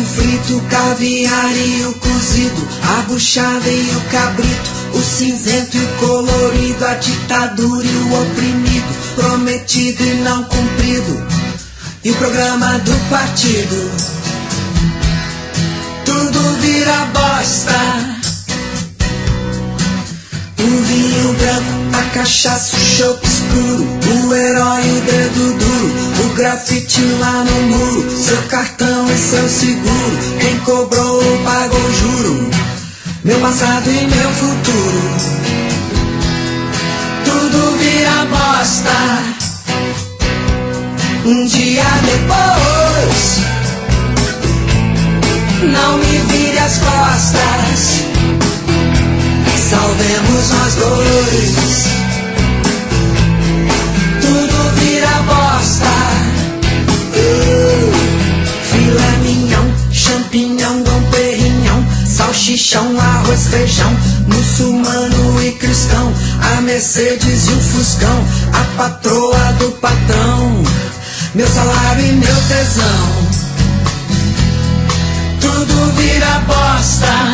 O frito, o caviar e o cozido, a buchada e o cabrito, o cinzento e o colorido, a ditadura e o oprimido, prometido e não cumprido, e o programa do partido. Tudo vira bosta. O vinho branco, a cachaça, o chope escuro, o herói, o dedo duro, o grafite lá no muro, seu cartão e seu seguro, quem cobrou pagou juro, meu passado e meu futuro. Tudo vira bosta. Um dia depois, não me vire as costas, salvemos nós dois. Tudo vira bosta. Filé mignon, champignon, dom perignon, salchichão, arroz, feijão, muçulmano e cristão, a Mercedes e o Fuscão, a patroa do patrão, meu salário e meu tesão. Tudo vira bosta.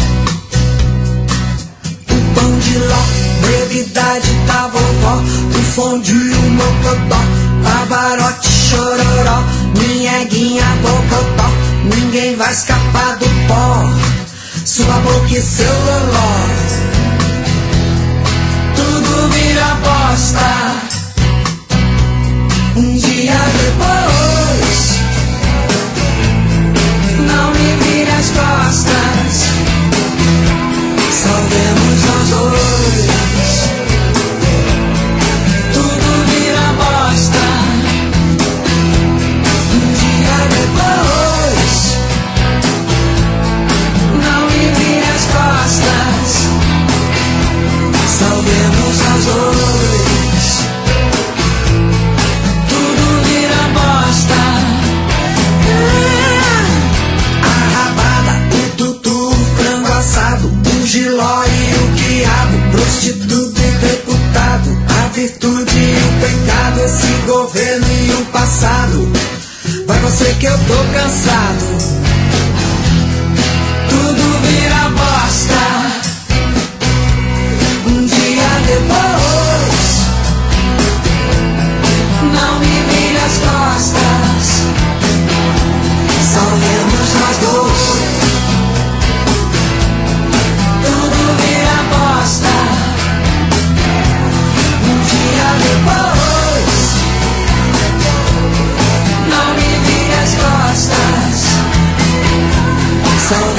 Pão de ló, brevidade da vovó, o fondue, o mocotó, pavarotti, chororó, minheguinha, bocotó, ninguém vai escapar do pó, sua boca e seu loló. Tudo vira bosta. Um dia depois, não me vire as costas, salvemos nós dois. Tudo vira bosta. Um dia depois, não me vire as costas, salvemos nós dois. Tudo vira bosta. A rabada, o tutu, o frango assado, o giló e o quiabo, prostituto e deputado, a virtude e o pecado, esse governo e o passado. Vai você que eu tô cansado. Tudo vira bosta. Um dia depois, não me vire as costas, salvemos nós dois. Tudo vira bosta. Um dia depois, não me vire as costas, salvemos